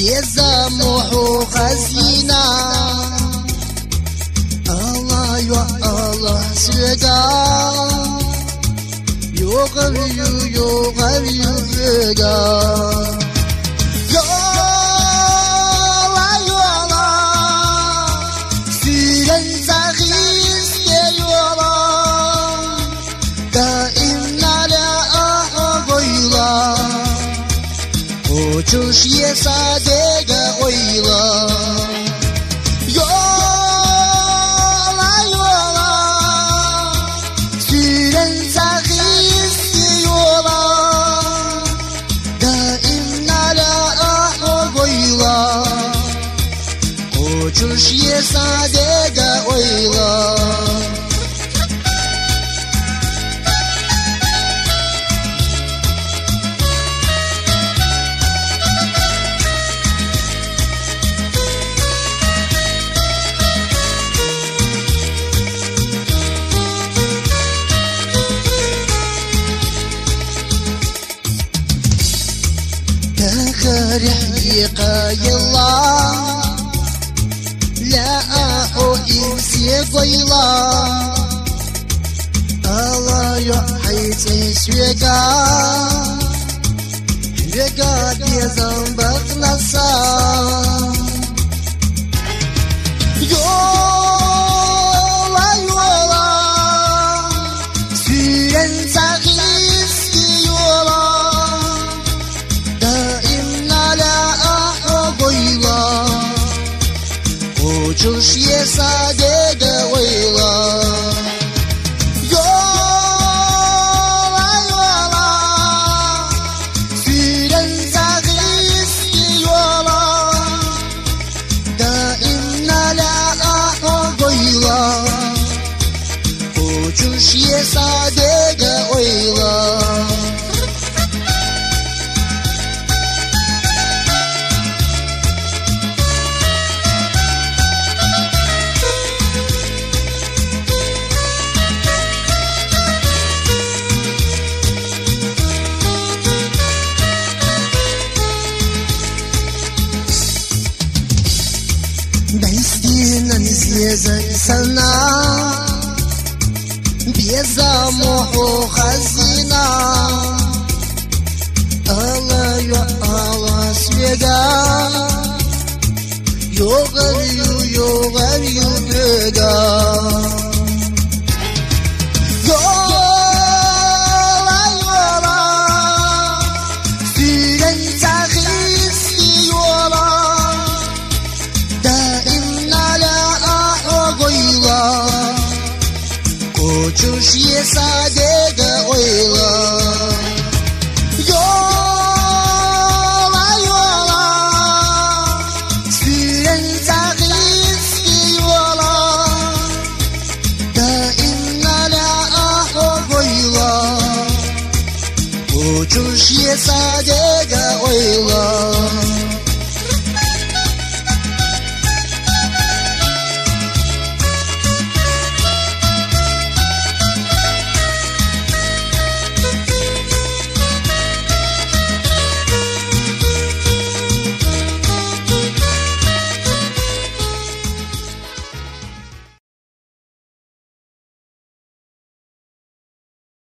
بيزمح خزينة الله يا الله سجا يغري سجا Uçuş yesadege oyla Yola yola Süren zahisi yola Daim nara ahı koyla Uçuş yesadege oyla رحيقة يلا لا أحو إنسي ضيلا الله يحيط شويقا شويقا دي زنبق نصا يولا يولا سيرن زغيس يولا Uçuş yesadege oyla Yola yola Süren zahisi yola Daim nala ahı koyla Uçuş yesadege oyla Бейстина не съезай сана Безамуху хазина Allah ya Allah свега Yogaryu brega Yola yola Süren zahisi yola Uçuş yesadege oyla